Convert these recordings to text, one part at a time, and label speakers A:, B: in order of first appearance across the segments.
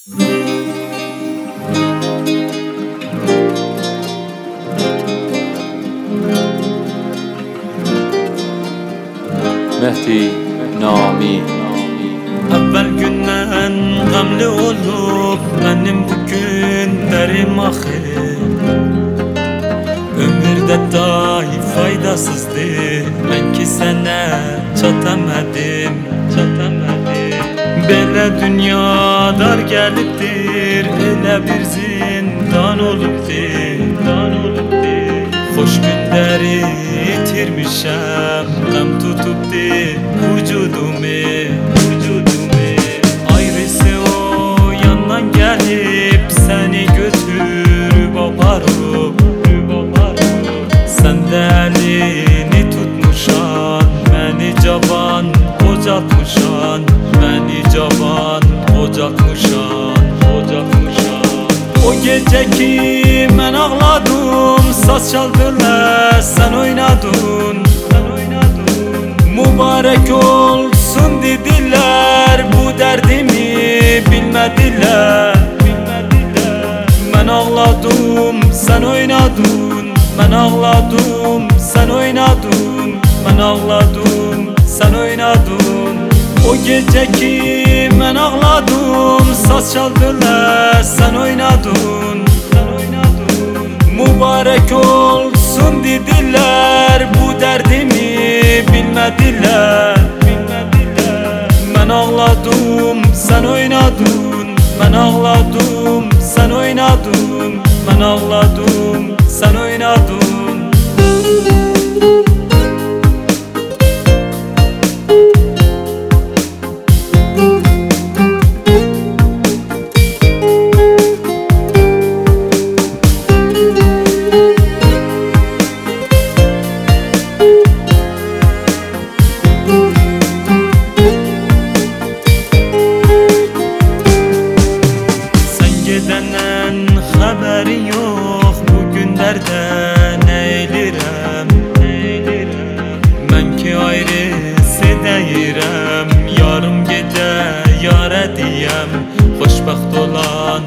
A: Mehdi Nami.
B: Evvel günden gamlı olup benim bugünlerim ahir. Ömürde dahi faydasızdı, ben ki sana çatamadım. Böyle dünya dar geliptir, öyle bir zindan olupdur. Hoş günleri yitirmişem, gam tutupdu vücudumu. Ayrısı o yandan gelip seni götürüp aparıp, sen de elini tutmuşan, beni cavan kocatmışan. O gece ki ben ağladım, saz çaldılar sen oynadın. Mübarek olsun dediler, bu derdimi bilmediler. Ben ağladım sen oynadın, ben ağladım sen oynadın, ben ağladım sen oynadın. O gece ki ben ağladım, saz çaldılar sen oynadın. Mübarek olsun dediler, bu derdimi bilmediler. Ben ağladım sen oynadın, ben ağladım sen oynadın, ben ağladım sen oynadın. Gidenen haberi yok, bugünlerden eğilirem. Ben ki ayrısı deyirem, yarım gece yar diyem. Xoşbaxt olan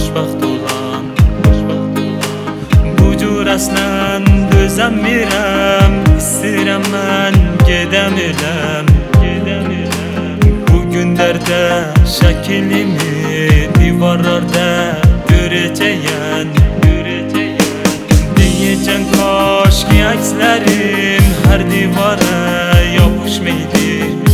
B: bu cür əslen dözəmirəm. İstirəm mən gedəmirəm. Bugünlerde şəklimi divarlarda göreceğim. Diyeceğim kaş ki akslerim her divara yapışmaydı.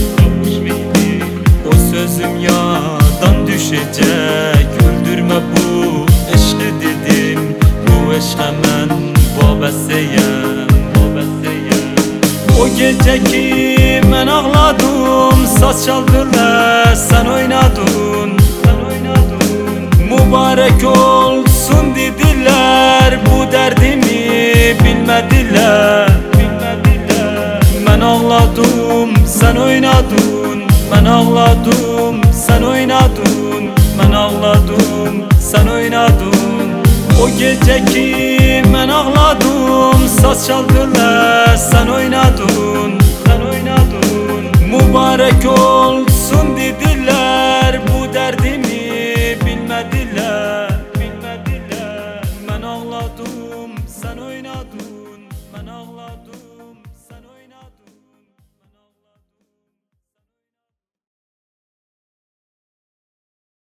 B: O sözüm yadan düşecek, öldürme bu eşki dedim. Bu eşke mən babasıyam. O gece ki ben ağladım, saz çaldılar sen oynadın. Mübarek olsun dediler, bu derdimi bilmediler. Ben ağladım sen oynadın, ben ağladım sen oynadın, ben ağladım sen oynadın. O gece ki ben ağladım, saz çaldılar sen oynadın. Mübarek olsun